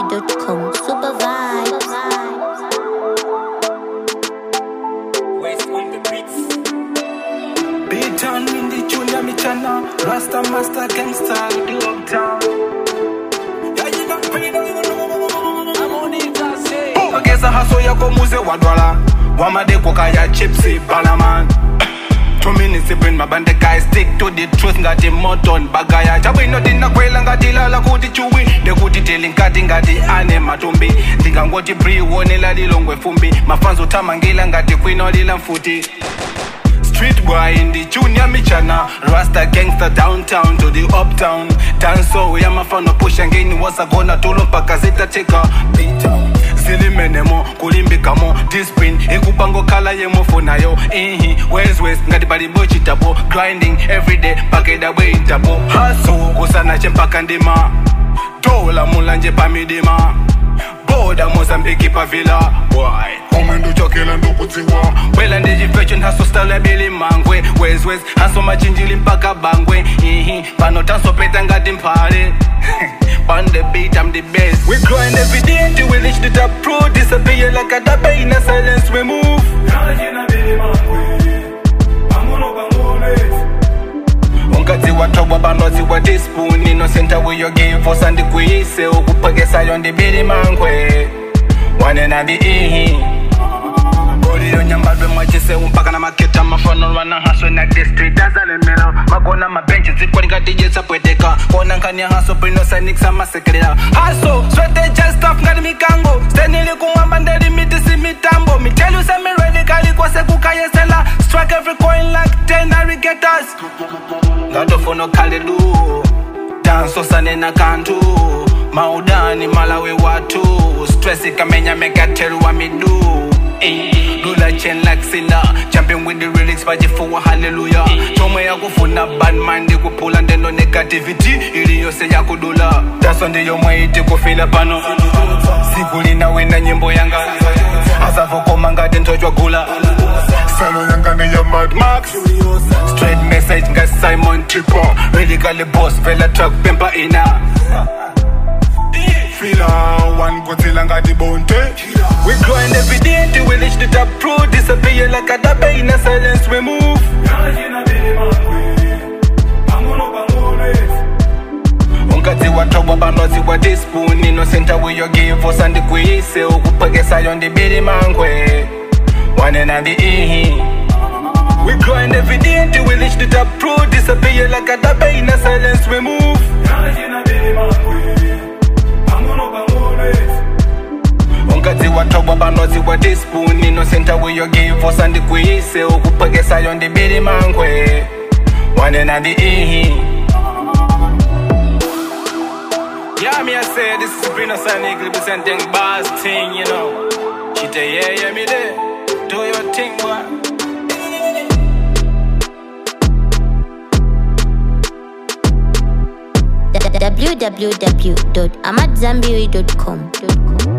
AmadZambiri.com. Super vibes. West on the beats. Beat on in the junior michana. Rasta master gangster the uptown. Yeah, you don't pay no. I'm on it, I say. Ogeza haso yako muze wadwala. Wamade kokaya chipsy balaman. 2 minutes bring my band guy stick to the truth ngati moton bagaya chabwino ndinakwela ngati lala kuti chuwi ndekuti teli ngati ane matumbi ndingangoti bri wonela lilongwe fumbi mafanzo tamangila ngati kwino lila mfuti Street boy in the junior michana Rasta gangster downtown to the uptown Tanso ya mafano pusha ngeni wasa gona tulo mpaka zitateka beatdown Silimenemo, kulimbikamo, discipline Ikupango kala yemo funayo West ngati balibo chitabo Grinding everyday, pakeda we intabo Haso, kusana chempaka ndima Dola mulanje pamidima Boda Mozambique pavila Boy Omendu chokela ndukutiwa Wela ndiji fashion haso style bili mangwe West haso machinjili mpaka bangwe Pano taso peta ngati mpale On the beat, I'm the best. We grind every day till we reach the top pro. Disappear like a dabba in a silence we move. Unkati watoba banozi wa dispoon. Innocent away your game for Sandy Quise. Ukupagesa yon the billy mangwe. One and a the Nyambadwe mwachise umpaka na maketa mafano wana haso na district azale melo magona mabenchi zikwani katije sapweteka kona nkanya haso prino sanik sama sekelera haso swete just stuff ngani mikango stenili kumwamba ndeli mitisi mitambo me tell you say me ready kali kwa seku kayesela strike every coin like 10 arigetas ngato fono kalelu danso sane na kantu maudani malawe watu stress ikamenya megateru wa midu Lula chain like Silla Jumping with the lyrics baji for a hallelujah Chomwe ya kufuna bad mind Di kupula ndendo negativity Ili yose ya kudula Taso ndiyo mwe iti kufila pano Siguli na wina nyimbo yanga Asafo komanga dentojwa gula Salo yanga ni ya Mad Max Straight message nga Simon Tipo Radically boss Vela truck pimpa ina One Godzilla got the bounty. We grind every day till we reach the top pro. Disappear like a dabba in a silence we move. Unkati watoba banozi wa dispoon. Innocent away your game for Sandy Quise. Ukupagesa yon the billy mangwe. One and a the We grind every day till we reach the top pro. Disappear like a dabba in a silence we move. Unkati watoba banozi wa dispoon. Innocent away your game for Sandy Quise. Ukupagesa yon the billy mangwe. One and a the Yeah, me I say this is Brino Sonic representing Bass thing, you know. She say yeah, me there. Do your thing, boy. www.amadzambiri.com